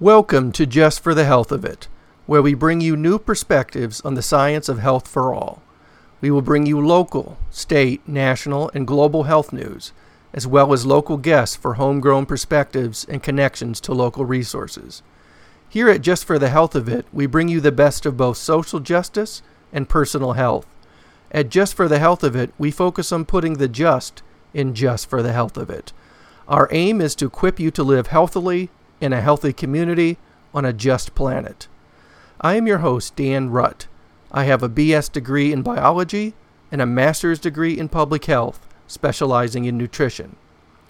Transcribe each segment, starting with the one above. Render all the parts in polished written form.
Welcome to Just for the Health of It, where we bring you new perspectives on the science of health for all. We will bring you local, state, national, and global health news, as well as local guests for homegrown perspectives and connections to local resources. Here at Just for the Health of It, we bring you the best of both social justice and personal health. At Just for the Health of It, we focus on putting the just in just for the health of it. Our aim is to equip you to live healthily in a healthy community on a just planet. I am your host, Dan Rutt. I have a BS degree in biology and a master's degree in public health, specializing in nutrition.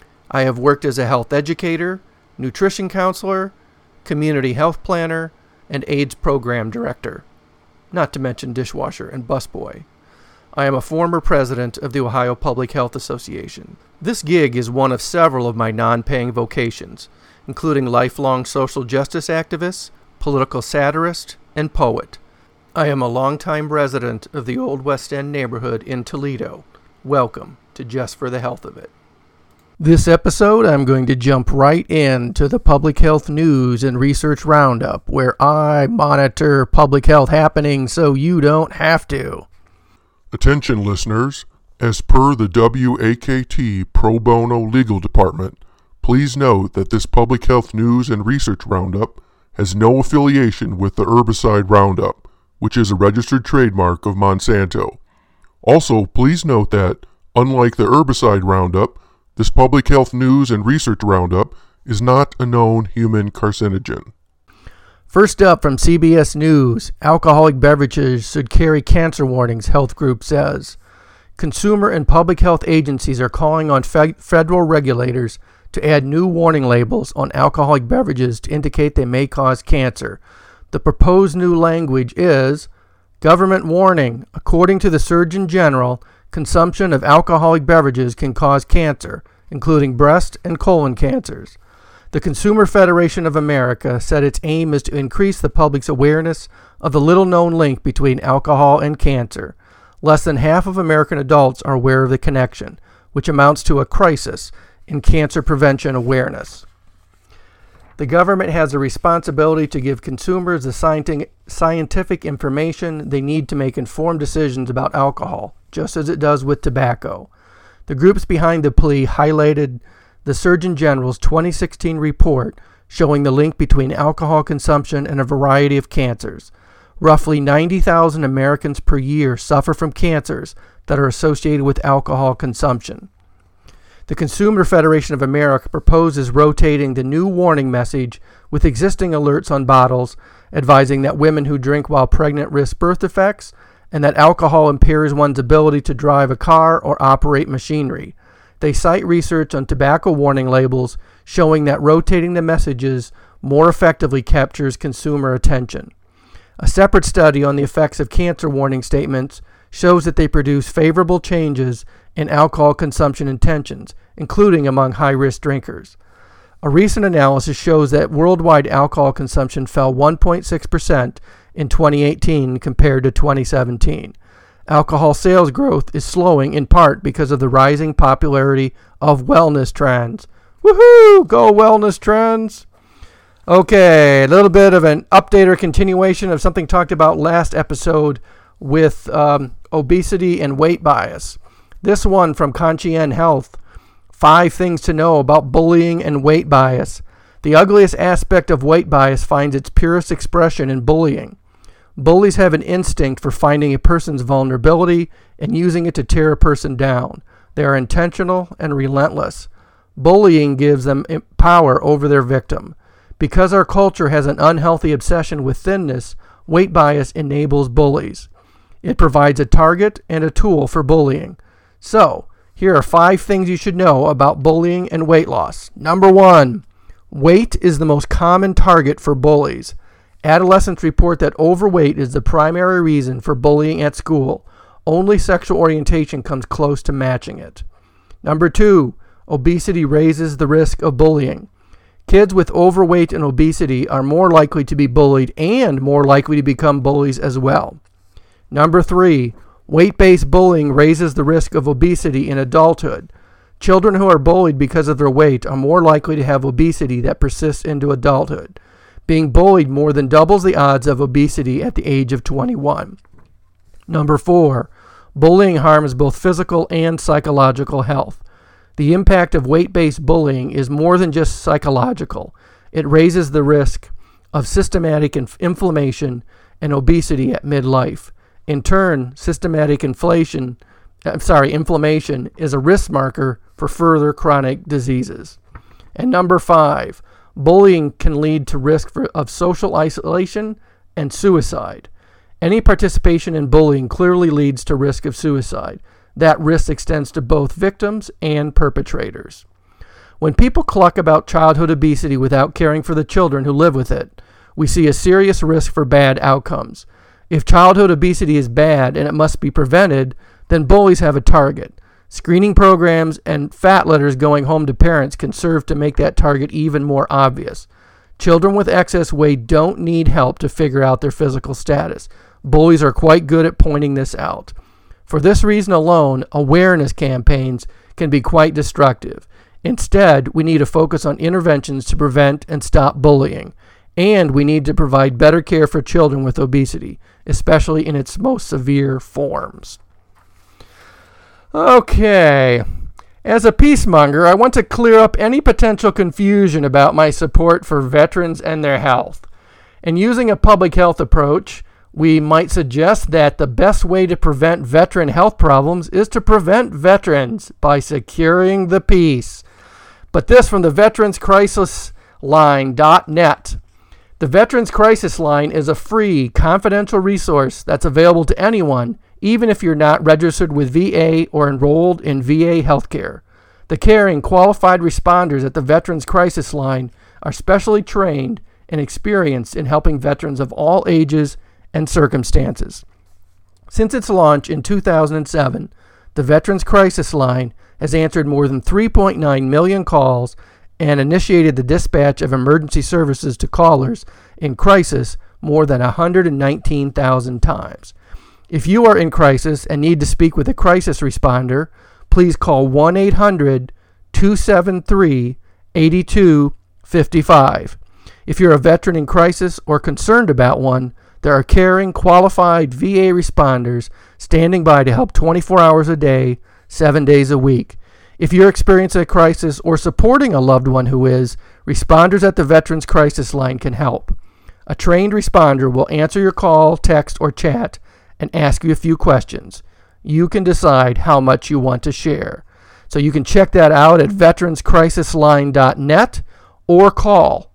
I have worked as a health educator, nutrition counselor, community health planner, and AIDS program director, not to mention dishwasher and busboy. I am a former president of the Ohio Public Health Association. This gig is one of several of my non-paying vocations, including lifelong social justice activist, political satirist, and poet. I am a longtime resident of the Old West End neighborhood in Toledo. Welcome to Just for the Health of It. This episode, I'm going to jump right into the public health news and research roundup, where I monitor public health happenings so you don't have to. Attention listeners, as per the WAKT Pro Bono Legal Department, please note that this public health news and research roundup has no affiliation with the herbicide Roundup, which is a registered trademark of Monsanto. Also, please note that, unlike the herbicide Roundup, this public health news and research roundup is not a known human carcinogen. First up from CBS News, alcoholic beverages should carry cancer warnings, health group says. Consumer and public health agencies are calling on federal regulators to add new warning labels on alcoholic beverages to indicate they may cause cancer. The proposed new language is, government warning, according to the Surgeon General, consumption of alcoholic beverages can cause cancer, including breast and colon cancers. The Consumer Federation of America said its aim is to increase the public's awareness of the little-known link between alcohol and cancer. Less than half of American adults are aware of the connection, which amounts to a crisis in cancer prevention awareness. The government has a responsibility to give consumers the scientific information they need to make informed decisions about alcohol, just as it does with tobacco. The groups behind the plea highlighted the Surgeon General's 2016 report showing the link between alcohol consumption and a variety of cancers. Roughly 90,000 Americans per year suffer from cancers that are associated with alcohol consumption. The Consumer Federation of America proposes rotating the new warning message with existing alerts on bottles, advising that women who drink while pregnant risk birth defects and that alcohol impairs one's ability to drive a car or operate machinery. They cite research on tobacco warning labels showing that rotating the messages more effectively captures consumer attention. A separate study on the effects of cancer warning statements shows that they produce favorable changes in alcohol consumption intentions, including among high-risk drinkers. A recent analysis shows that worldwide alcohol consumption fell 1.6% in 2018 compared to 2017. Alcohol sales growth is slowing in part because of the rising popularity of wellness trends. Woohoo! Go wellness trends! Okay, a little bit of an update or continuation of something talked about last episode with obesity and weight bias. This one from Conscien Health. 5 things to know about bullying and weight bias. The ugliest aspect of weight bias finds its purest expression in bullying. Bullies have an instinct for finding a person's vulnerability and using it to tear a person down. They are intentional and relentless. Bullying gives them power over their victim. Because our culture has an unhealthy obsession with thinness, weight bias enables bullies. It provides a target and a tool for bullying. So, here are 5 things you should know about bullying and weight loss. Number 1, weight is the most common target for bullies. Adolescents report that overweight is the primary reason for bullying at school. Only sexual orientation comes close to matching it. Number 2, obesity raises the risk of bullying. Kids with overweight and obesity are more likely to be bullied and more likely to become bullies as well. Number 3, weight-based bullying raises the risk of obesity in adulthood. Children who are bullied because of their weight are more likely to have obesity that persists into adulthood. Being bullied more than doubles the odds of obesity at the age of 21. Number 4, bullying harms both physical and psychological health. The impact of weight-based bullying is more than just psychological. It raises the risk of systematic inflammation and obesity at midlife. In turn, systematic inflammation is a risk marker for further chronic diseases. And number 5, bullying can lead to risk of social isolation and suicide. Any participation in bullying clearly leads to risk of suicide. That risk extends to both victims and perpetrators. When people cluck about childhood obesity without caring for the children who live with it, we see a serious risk for bad outcomes. If childhood obesity is bad and it must be prevented, then bullies have a target. Screening programs and fat letters going home to parents can serve to make that target even more obvious. Children with excess weight don't need help to figure out their physical status. Bullies are quite good at pointing this out. For this reason alone, awareness campaigns can be quite destructive. Instead, we need to focus on interventions to prevent and stop bullying. And we need to provide better care for children with obesity, especially in its most severe forms. Okay. As a peacemonger, I want to clear up any potential confusion about my support for veterans and their health. And using a public health approach, we might suggest that the best way to prevent veteran health problems is to prevent veterans by securing the peace. But this from the veteranscrisisline.net. The Veterans Crisis Line is a free, confidential resource that's available to anyone, even if you're not registered with VA or enrolled in VA healthcare. The caring, qualified responders at the Veterans Crisis Line are specially trained and experienced in helping veterans of all ages and circumstances. Since its launch in 2007, the Veterans Crisis Line has answered more than 3.9 million calls and initiated the dispatch of emergency services to callers in crisis more than 119,000 times. If you are in crisis and need to speak with a crisis responder, please call 1-800-273-8255. If you're a veteran in crisis or concerned about one, there are caring, qualified VA responders standing by to help 24 hours a day, 7 days a week. If you're experiencing a crisis or supporting a loved one who is, responders at the Veterans Crisis Line can help. A trained responder will answer your call, text, or chat and ask you a few questions. You can decide how much you want to share. So you can check that out at veteranscrisisline.net or call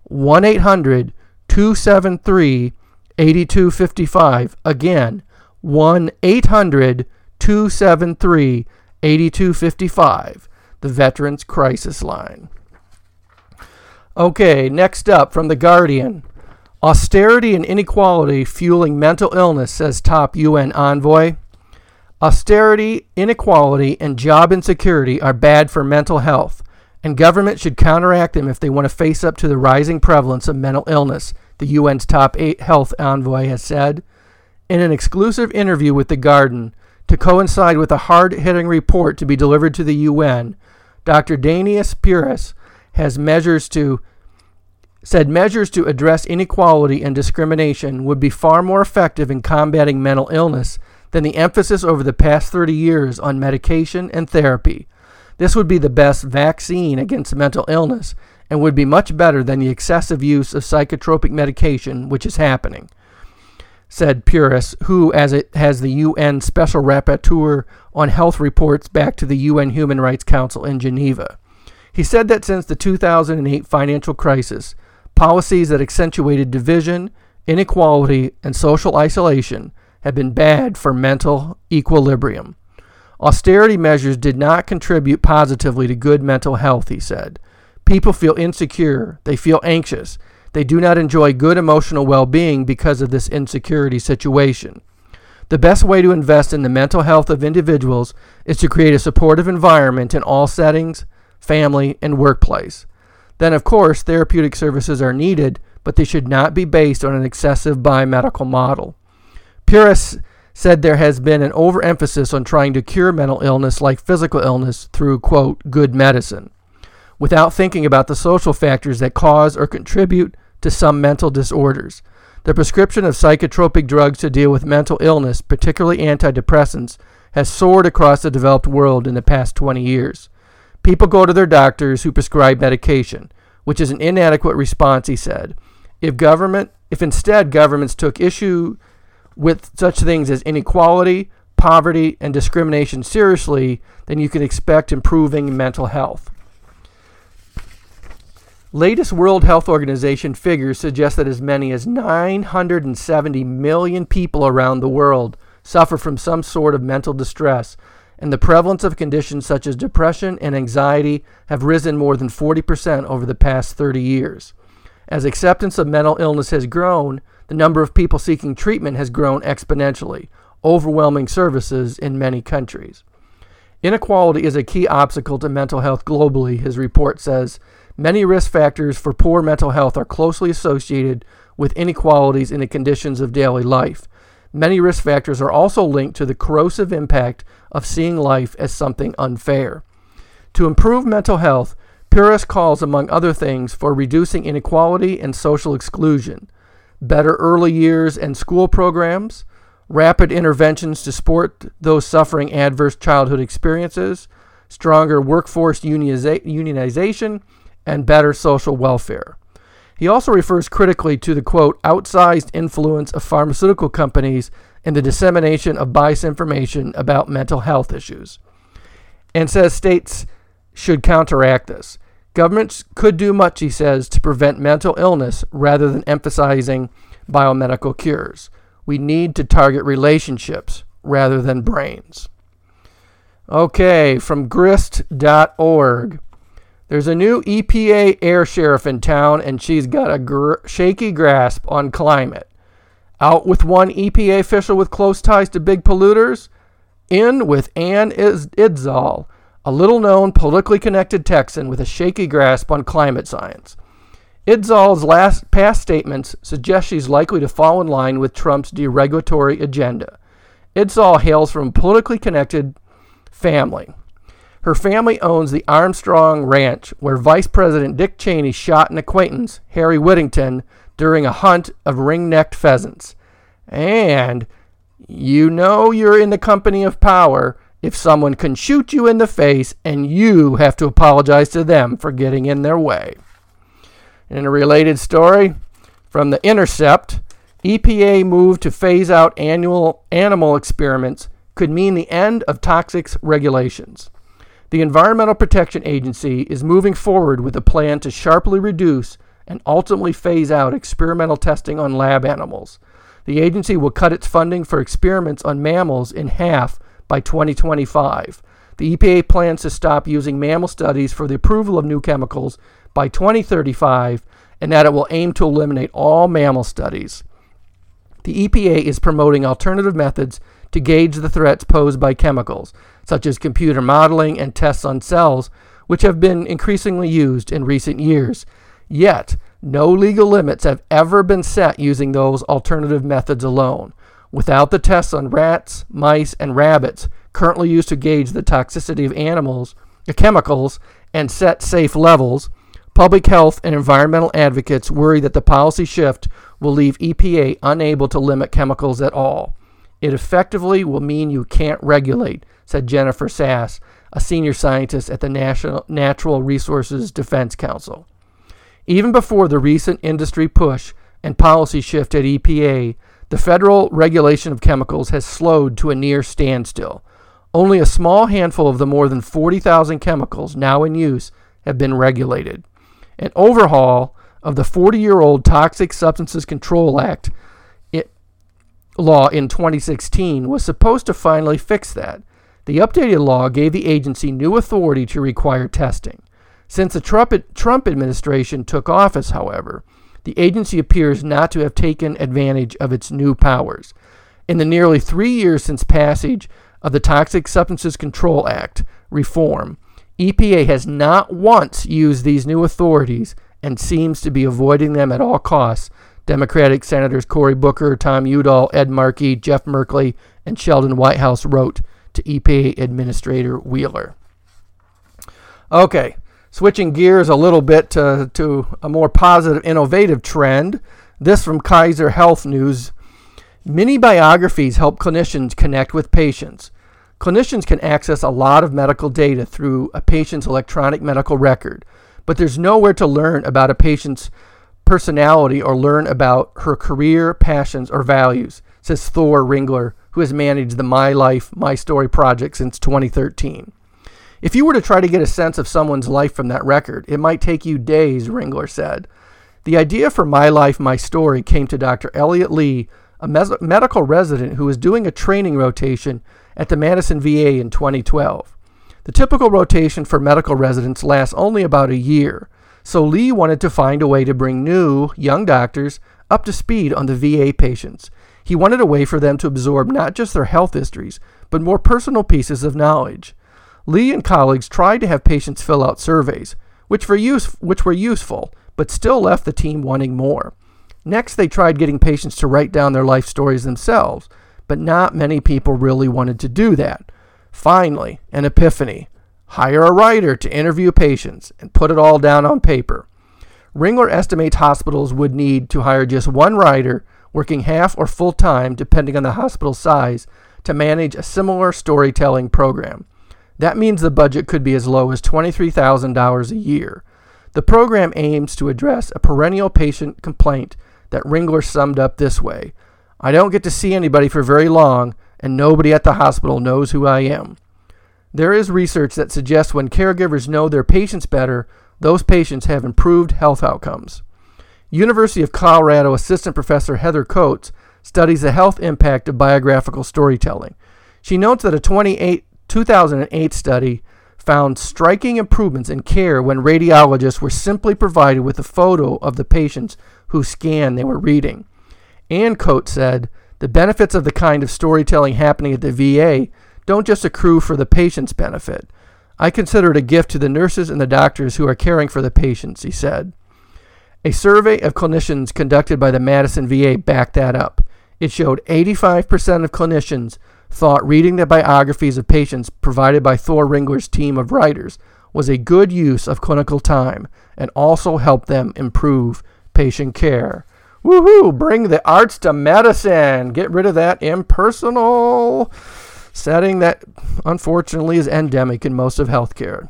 1-800-273-8255. Again, 1-800-273-8255. The Veterans Crisis Line. Okay, next up from The Guardian. Austerity and inequality fueling mental illness, says top UN envoy. Austerity, inequality, and job insecurity are bad for mental health, and government should counteract them if they want to face up to the rising prevalence of mental illness, the UN's top 8 health envoy has said. In an exclusive interview with The Guardian, to coincide with a hard-hitting report to be delivered to the UN, Dr. Danius Pires has said measures to address inequality and discrimination would be far more effective in combating mental illness than the emphasis over the past 30 years on medication and therapy. This would be the best vaccine against mental illness and would be much better than the excessive use of psychotropic medication, which is happening, said Pires, who, as it has the UN Special Rapporteur on Health, reports back to the UN Human Rights Council in Geneva. He said that since the 2008 financial crisis, policies that accentuated division, inequality, and social isolation have been bad for mental equilibrium. Austerity measures did not contribute positively to good mental health, he said. People feel insecure, they feel anxious, they do not enjoy good emotional well-being because of this insecurity situation. The best way to invest in the mental health of individuals is to create a supportive environment in all settings, family, and workplace. Then, of course, therapeutic services are needed, but they should not be based on an excessive biomedical model. Pires said there has been an overemphasis on trying to cure mental illness like physical illness through, quote, good medicine, without thinking about the social factors that cause or contribute to some mental disorders. The prescription of psychotropic drugs to deal with mental illness, particularly antidepressants, has soared across the developed world in the past 20 years. People go to their doctors who prescribe medication, which is an inadequate response, he said. If instead governments took issue with such things as inequality, poverty, and discrimination seriously, then you can expect improving mental health. Latest World Health Organization figures suggest that as many as 970 million people around the world suffer from some sort of mental distress, and the prevalence of conditions such as depression and anxiety have risen more than 40% over the past 30 years. As acceptance of mental illness has grown, the number of people seeking treatment has grown exponentially, overwhelming services in many countries. Inequality is a key obstacle to mental health globally, his report says. Many risk factors for poor mental health are closely associated with inequalities in the conditions of daily life. Many risk factors are also linked to the corrosive impact of seeing life as something unfair. To improve mental health, Pires calls, among other things, for reducing inequality and social exclusion, better early years and school programs, rapid interventions to support those suffering adverse childhood experiences, stronger workforce unionization, and better social welfare. He also refers critically to the, quote, outsized influence of pharmaceutical companies in the dissemination of biased information about mental health issues, and says states should counteract this. Governments could do much, he says, to prevent mental illness rather than emphasizing biomedical cures. We need to target relationships rather than brains. Okay, from grist.org. There's a new EPA air sheriff in town, and she's got a shaky grasp on climate. Out with one EPA official with close ties to big polluters, in with Ann Idzal, a little-known, politically connected Texan with a shaky grasp on climate science. Idzal's past statements suggest she's likely to fall in line with Trump's deregulatory agenda. Idzal hails from a politically connected family. Her family owns the Armstrong Ranch, where Vice President Dick Cheney shot an acquaintance, Harry Whittington, during a hunt of ring-necked pheasants. And you know you're in the company of power if someone can shoot you in the face and you have to apologize to them for getting in their way. In a related story from The Intercept, EPA move to phase out annual animal experiments could mean the end of toxics regulations. The Environmental Protection Agency is moving forward with a plan to sharply reduce and ultimately phase out experimental testing on lab animals. The agency will cut its funding for experiments on mammals in half by 2025. The EPA plans to stop using mammal studies for the approval of new chemicals by 2035, and that it will aim to eliminate all mammal studies. The EPA is promoting alternative methods to gauge the threats posed by chemicals, such as computer modeling and tests on cells, which have been increasingly used in recent years. Yet, no legal limits have ever been set using those alternative methods alone. Without the tests on rats, mice, and rabbits currently used to gauge the toxicity of chemicals and set safe levels, public health and environmental advocates worry that the policy shift will leave EPA unable to limit chemicals at all. It effectively will mean you can't regulate, said Jennifer Sass, a senior scientist at the Natural Resources Defense Council. Even before the recent industry push and policy shift at EPA, the federal regulation of chemicals has slowed to a near standstill. Only a small handful of the more than 40,000 chemicals now in use have been regulated. An overhaul of the 40-year-old Toxic Substances Control Act law in 2016 was supposed to finally fix that. The updated law gave the agency new authority to require testing. Since the Trump administration took office, however, the agency appears not to have taken advantage of its new powers. In the nearly 3 years since passage of the Toxic Substances Control Act reform, EPA has not once used these new authorities and seems to be avoiding them at all costs, Democratic Senators Cory Booker, Tom Udall, Ed Markey, Jeff Merkley, and Sheldon Whitehouse wrote to EPA Administrator Wheeler. Okay, Switching gears a little bit to a more positive, innovative trend. This from Kaiser Health News. Mini biographies help clinicians connect with patients. Clinicians can access a lot of medical data through a patient's electronic medical record, but there's nowhere to learn about a patient's personality or learn about her career, passions, or values, says Thor Ringler, who has managed the My Life, My Story project since 2013. If you were to try to get a sense of someone's life from that record, it might take you days, Ringler said. The idea for My Life, My Story came to Dr. Elliot Lee, a medical resident who was doing a training rotation at the Madison VA in 2012. The typical rotation for medical residents lasts only about a year, so Lee wanted to find a way to bring new, young doctors up to speed on the VA patients. He wanted a way for them to absorb not just their health histories, but more personal pieces of knowledge. Lee and colleagues tried to have patients fill out surveys, which were useful, but still left the team wanting more. Next, they tried getting patients to write down their life stories themselves, but not many people really wanted to do that. Finally, an epiphany. Hire a writer to interview patients and put it all down on paper. Ringler estimates hospitals would need to hire just one writer, working half or full time, depending on the hospital size, to manage a similar storytelling program. That means the budget could be as low as $23,000 a year. The program aims to address a perennial patient complaint that Ringler summed up this way: I don't get to see anybody for very long, and nobody at the hospital knows who I am. There is research that suggests when caregivers know their patients better, those patients have improved health outcomes. University of Colorado Assistant Professor Heather Coates studies the health impact of biographical storytelling. She notes that a 2008 study found striking improvements in care when radiologists were simply provided with a photo of the patients whose scan they were reading. And Coates said, the benefits of the kind of storytelling happening at the VA don't just accrue for the patient's benefit. I consider it a gift to the nurses and the doctors who are caring for the patients, he said. A survey of clinicians conducted by the Madison VA backed that up. It showed 85% of clinicians thought reading the biographies of patients provided by Thor Ringler's team of writers was a good use of clinical time and also helped them improve patient care. Woohoo! Bring the arts to medicine. Get rid of that impersonal setting that unfortunately is endemic in most of healthcare.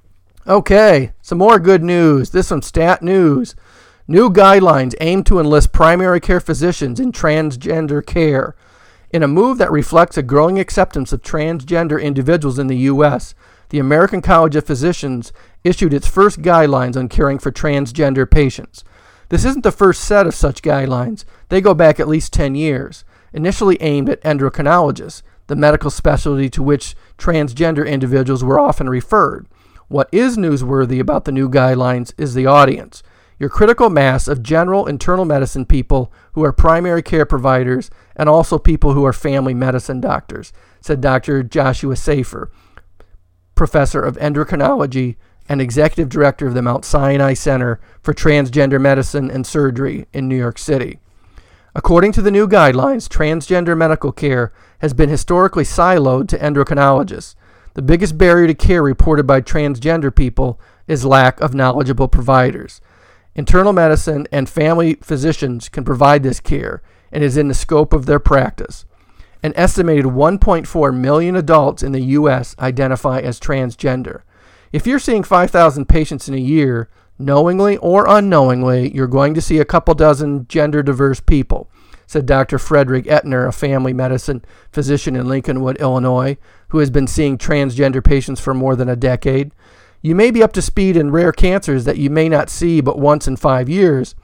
Okay, some more good news. This from Stat News. New guidelines aim to enlist primary care physicians in transgender care. In a move that reflects a growing acceptance of transgender individuals in the U.S., the American College of Physicians issued its first guidelines on caring for transgender patients. This isn't the first set of such guidelines. They go back at least 10 years, initially aimed at endocrinologists, the medical specialty to which transgender individuals were often referred. What is newsworthy about the new guidelines is the audience. Your critical mass of general internal medicine people who are primary care providers and also people who are family medicine doctors, said Dr. Joshua Safer, professor of endocrinology and executive director of the Mount Sinai Center for Transgender Medicine and Surgery in New York City. According to the new guidelines, transgender medical care has been historically siloed to endocrinologists. The biggest barrier to care reported by transgender people is lack of knowledgeable providers. Internal medicine and family physicians can provide this care and is in the scope of their practice. An estimated 1.4 million adults in the U.S. identify as transgender. If you're seeing 5,000 patients in a year, knowingly or unknowingly, you're going to see a couple dozen gender-diverse people, said Dr. Frederick Ettner, a family medicine physician in Lincolnwood, Illinois, who has been seeing transgender patients for more than a decade. You may be up to speed in rare cancers that you may not see but once in 5 years.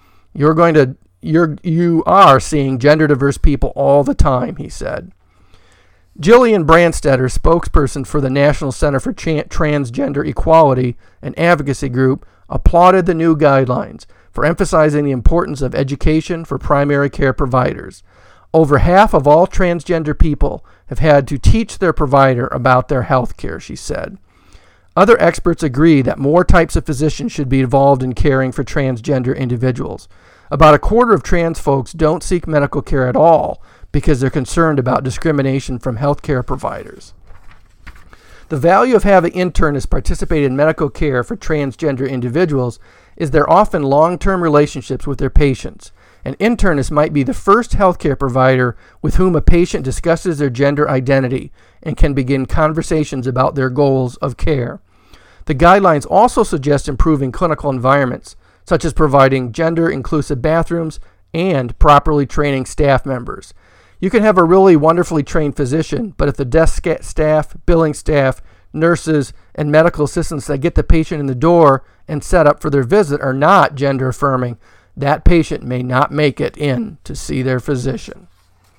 You are seeing gender-diverse people all the time, he said. Jillian Brandstetter, spokesperson for the National Center for Transgender Equality, an advocacy group, applauded the new guidelines for emphasizing the importance of education for primary care providers. Over half of all transgender people have had to teach their provider about their health care, she said. Other experts agree that more types of physicians should be involved in caring for transgender individuals. About a quarter of trans folks don't seek medical care at all because they're concerned about discrimination from healthcare providers. The value of having internists participate in medical care for transgender individuals is their often long-term relationships with their patients. An internist might be the first healthcare provider with whom a patient discusses their gender identity and can begin conversations about their goals of care. The guidelines also suggest improving clinical environments, such as providing gender-inclusive bathrooms and properly training staff members. You can have a really wonderfully trained physician, but if the desk staff, billing staff, nurses, and medical assistants that get the patient in the door and set up for their visit are not gender affirming, that patient may not make it in to see their physician.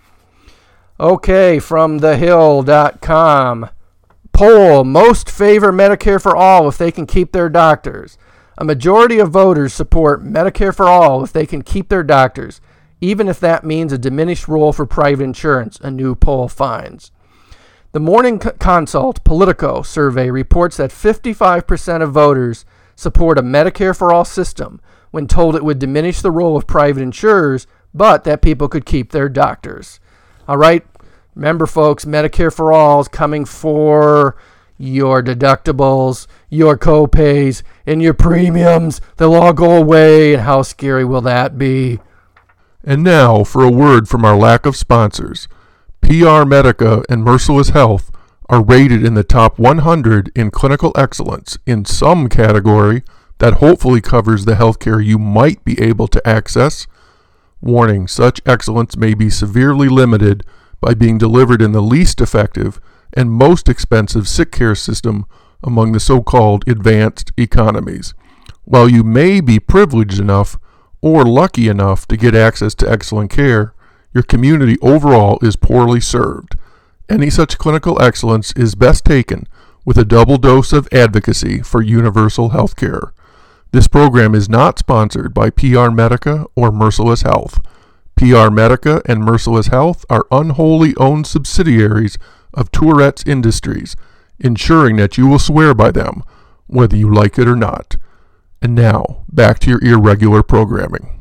Okay, from thehill.com. Poll: most favor Medicare for all if they can keep their doctors. A majority of voters support Medicare for all if they can keep their doctors, even if that means a diminished role for private insurance, a new poll finds. The Morning Consult Politico survey reports that 55% of voters support a Medicare for all system when told it would diminish the role of private insurers, but that people could keep their doctors. All right, remember folks, Medicare for all is coming for your deductibles, your co-pays, and your premiums. They'll all go away, and how scary will that be? And now for a word from our lack of sponsors. PR Medica and Merciless Health are rated in the top 100 in clinical excellence in some category that hopefully covers the healthcare you might be able to access. Warning: such excellence may be severely limited by being delivered in the least effective and most expensive sick care system among the so-called advanced economies. While you may be privileged enough or lucky enough to get access to excellent care, your community overall is poorly served. Any such clinical excellence is best taken with a double dose of advocacy for universal health care. This program is not sponsored by PR Medica or Merciless Health. PR Medica and Merciless Health are unwholly owned subsidiaries of Tourette's Industries, ensuring that you will swear by them, whether you like it or not. And now, back to your irregular programming.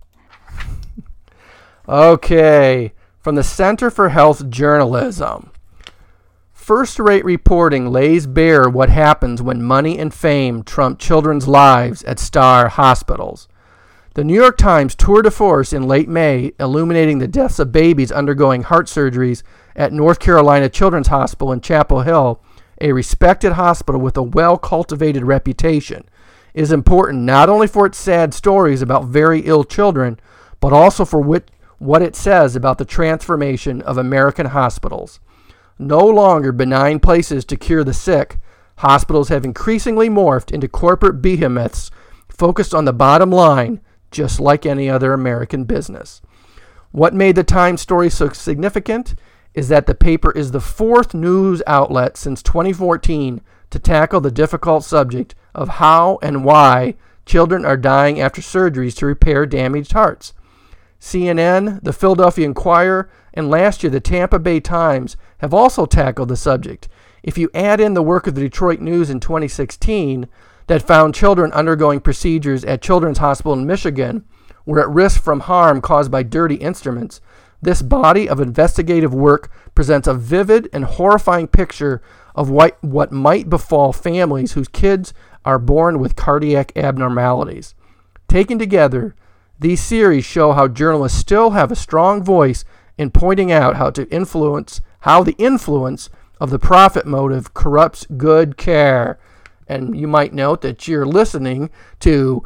Okay, from the Center for Health Journalism. First-rate reporting lays bare what happens when money and fame trump children's lives at star hospitals. The New York Times tour de force in late May, illuminating the deaths of babies undergoing heart surgeries at North Carolina Children's Hospital in Chapel Hill, a respected hospital with a well-cultivated reputation, is important not only for its sad stories about very ill children, but also for what it says about the transformation of American hospitals. No longer benign places to cure the sick, hospitals have increasingly morphed into corporate behemoths focused on the bottom line, just like any other American business. What made the Times story so significant is that the paper is the fourth news outlet since 2014 to tackle the difficult subject of how and why children are dying after surgeries to repair damaged hearts. CNN, the Philadelphia Inquirer, and last year the Tampa Bay Times have also tackled the subject. If you add in the work of the Detroit News in 2016 that found children undergoing procedures at Children's Hospital in Michigan were at risk from harm caused by dirty instruments, this body of investigative work presents a vivid and horrifying picture of what might befall families whose kids are born with cardiac abnormalities. Taken together, these series show how journalists still have a strong voice in pointing out how the influence of the profit motive corrupts good care. And you might note that you're listening to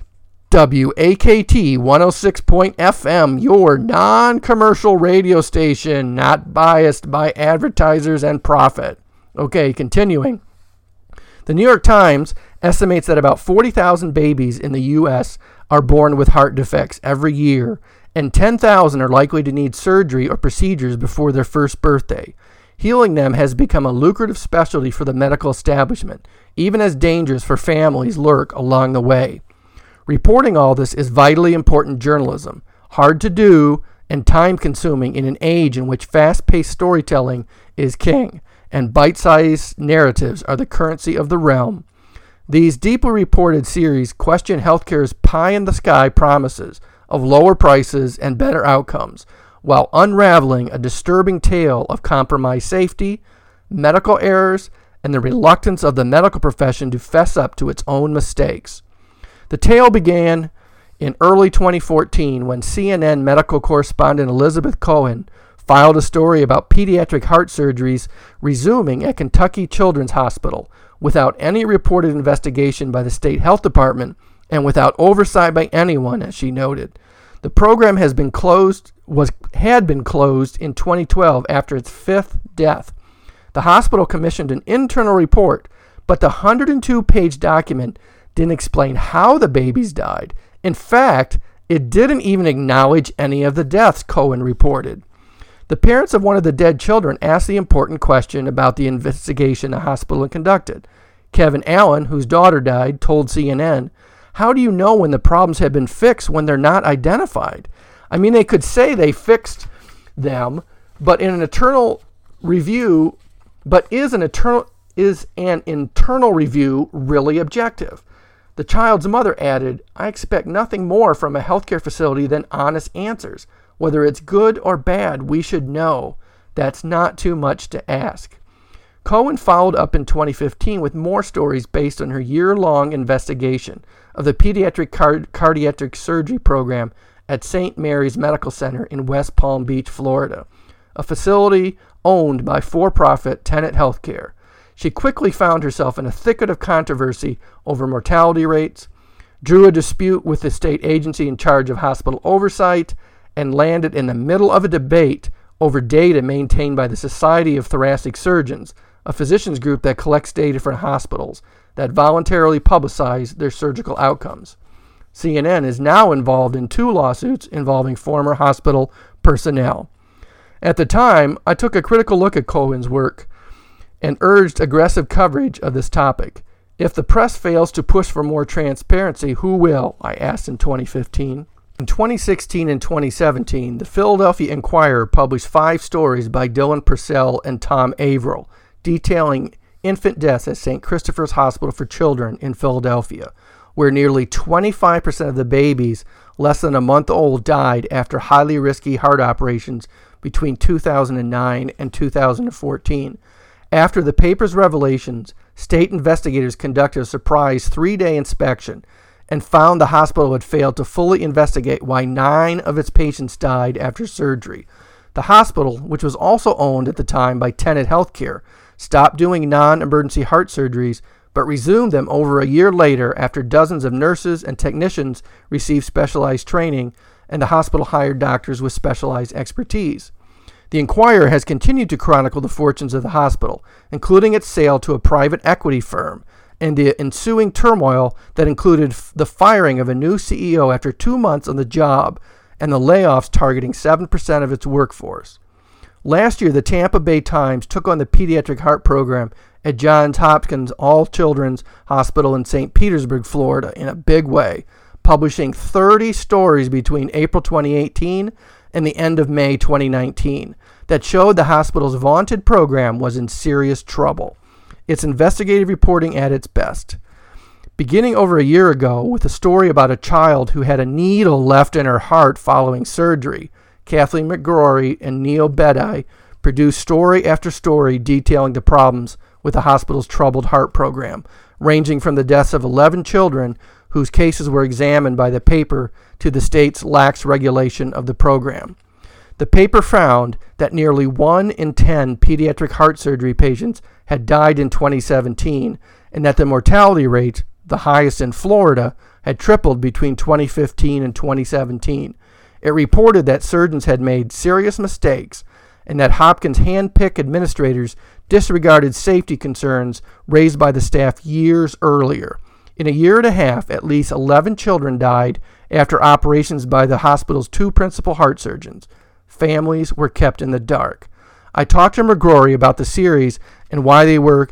WAKT 106.FM, your non-commercial radio station, not biased by advertisers and profit. Okay, continuing. The New York Times estimates that about 40,000 babies in the U.S. are born with heart defects every year, and 10,000 are likely to need surgery or procedures before their first birthday. Healing them has become a lucrative specialty for the medical establishment, even as dangers for families lurk along the way. Reporting all this is vitally important journalism, hard to do and time-consuming in an age in which fast-paced storytelling is king, and bite-sized narratives are the currency of the realm. These deeply reported series question healthcare's pie-in-the-sky promises of lower prices and better outcomes, while unraveling a disturbing tale of compromised safety, medical errors, and the reluctance of the medical profession to fess up to its own mistakes. The tale began in early 2014 when CNN medical correspondent Elizabeth Cohen filed a story about pediatric heart surgeries resuming at Kentucky Children's Hospital without any reported investigation by the state health department and without oversight by anyone, as she noted. The program had been closed in 2012 after its fifth death. The hospital commissioned an internal report, but the 102-page document didn't explain how the babies died. In fact, it didn't even acknowledge any of the deaths, Cohen reported. The parents of one of the dead children asked the important question about the investigation the hospital had conducted. Kevin Allen, whose daughter died, told CNN, "How do you know when the problems have been fixed when they're not identified? I mean, they could say they fixed them, but is an internal review really objective?" The child's mother added, "I expect nothing more from a healthcare facility than honest answers. Whether it's good or bad, we should know. That's not too much to ask." Cohen followed up in 2015 with more stories based on her year-long investigation of the pediatric cardiac surgery program at St. Mary's Medical Center in West Palm Beach, Florida, a facility owned by for-profit Tenet Healthcare. She quickly found herself in a thicket of controversy over mortality rates, drew a dispute with the state agency in charge of hospital oversight, and landed in the middle of a debate over data maintained by the Society of Thoracic Surgeons, a physicians group that collects data from hospitals that voluntarily publicize their surgical outcomes. CNN is now involved in 2 lawsuits involving former hospital personnel. At the time, I took a critical look at Cohen's work and urged aggressive coverage of this topic. If the press fails to push for more transparency, who will? I asked in 2015. In 2016 and 2017, the Philadelphia Inquirer published 5 stories by Dylan Purcell and Tom Averill detailing infant deaths at St. Christopher's Hospital for Children in Philadelphia, where nearly 25% of the babies less than a month old died after highly risky heart operations between 2009 and 2014. After the paper's revelations, state investigators conducted a surprise 3-day inspection and found the hospital had failed to fully investigate why 9 of its patients died after surgery. The hospital, which was also owned at the time by Tenet Healthcare, stopped doing non-emergency heart surgeries but resumed them over a year later after dozens of nurses and technicians received specialized training and the hospital hired doctors with specialized expertise. The Inquirer has continued to chronicle the fortunes of the hospital, including its sale to a private equity firm, and the ensuing turmoil that included the firing of a new CEO after 2 months on the job and the layoffs targeting 7% of its workforce. Last year, the Tampa Bay Times took on the pediatric heart program at Johns Hopkins All-Children's Hospital in St. Petersburg, Florida, in a big way, publishing 30 stories between April 2018 and the end of May 2019 that showed the hospital's vaunted program was in serious trouble. It's investigative reporting at its best. Beginning over a year ago with a story about a child who had a needle left in her heart following surgery, Kathleen McGrory and Neil Bedai produced story after story detailing the problems with the hospital's troubled heart program, ranging from the deaths of 11 children whose cases were examined by the paper to the state's lax regulation of the program. The paper found that nearly 1 in 10 pediatric heart surgery patients had died in 2017, and that the mortality rate, the highest in Florida, had tripled between 2015 and 2017. It reported that surgeons had made serious mistakes and that Hopkins hand-picked administrators disregarded safety concerns raised by the staff years earlier. In a year and a half, at least 11 children died after operations by the hospital's 2 principal heart surgeons. Families were kept in the dark. I talked to McGrory about the series and why there were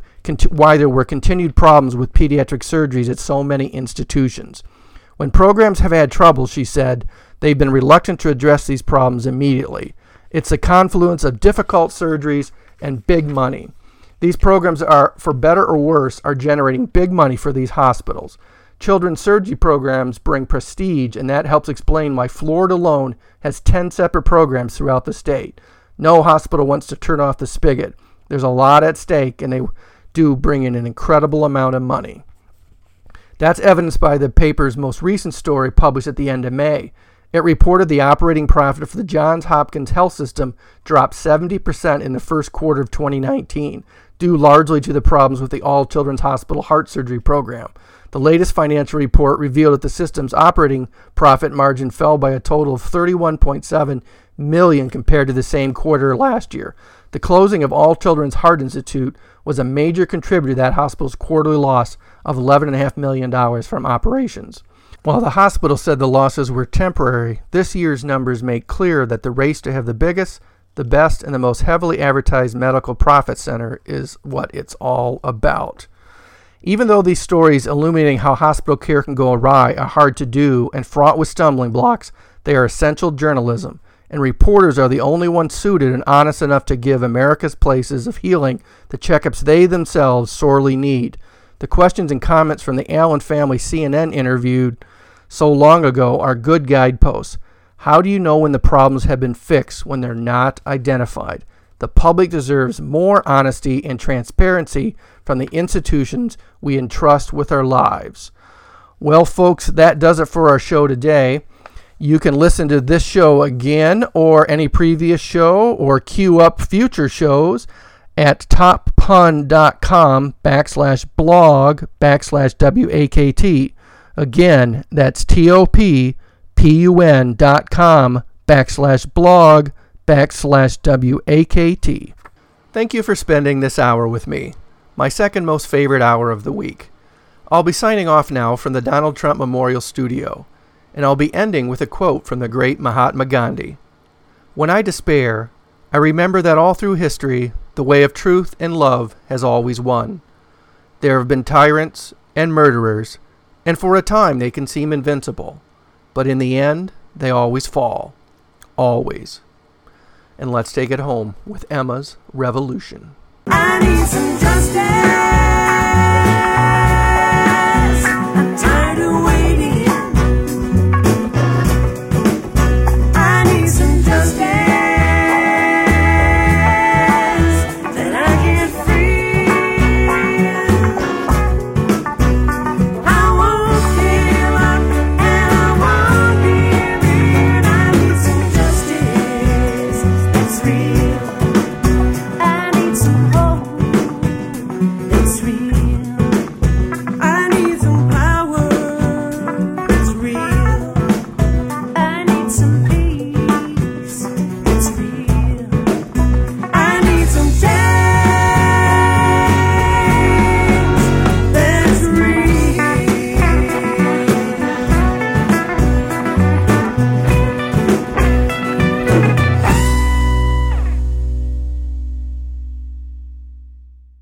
continued problems with pediatric surgeries at so many institutions. When programs have had trouble, she said, they've been reluctant to address these problems immediately. It's a confluence of difficult surgeries and big money. These programs are, for better or worse, are generating big money for these hospitals. Children's surgery programs bring prestige, and that helps explain why Florida alone has 10 separate programs throughout the state. No hospital wants to turn off the spigot. There's a lot at stake, and they do bring in an incredible amount of money. That's evidenced by the paper's most recent story published at the end of May. It reported the operating profit for the Johns Hopkins Health System dropped 70% in the first quarter of 2019, due largely to the problems with the All Children's Hospital heart surgery program. The latest financial report revealed that the system's operating profit margin fell by a total of $31.7 million compared to the same quarter last year. The closing of All Children's Heart Institute was a major contributor to that hospital's quarterly loss of $11.5 million from operations. While the hospital said the losses were temporary, this year's numbers make clear that the race to have the biggest, the best, and the most heavily advertised medical profit center is what it's all about. Even though these stories illuminating how hospital care can go awry are hard to do and fraught with stumbling blocks, they are essential journalism, and reporters are the only ones suited and honest enough to give America's places of healing the checkups they themselves sorely need. The questions and comments from the Allen family CNN interviewed so long ago are good guideposts. How do you know when the problems have been fixed when they're not identified? The public deserves more honesty and transparency from the institutions we entrust with our lives. Well, folks, that does it for our show today. You can listen to this show again or any previous show or queue up future shows at toppun.com/blog/WAKT. Again, that's toppun.com/blog/WAKT. Thank you for spending this hour with me, my second most favorite hour of the week. I'll be signing off now from the Donald Trump Memorial Studio, and I'll be ending with a quote from the great Mahatma Gandhi. When I despair, I remember that all through history, the way of truth and love has always won. There have been tyrants and murderers, and for a time they can seem invincible, but in the end, they always fall. Always. And let's take it home with Emma's Revolution. I need some justice.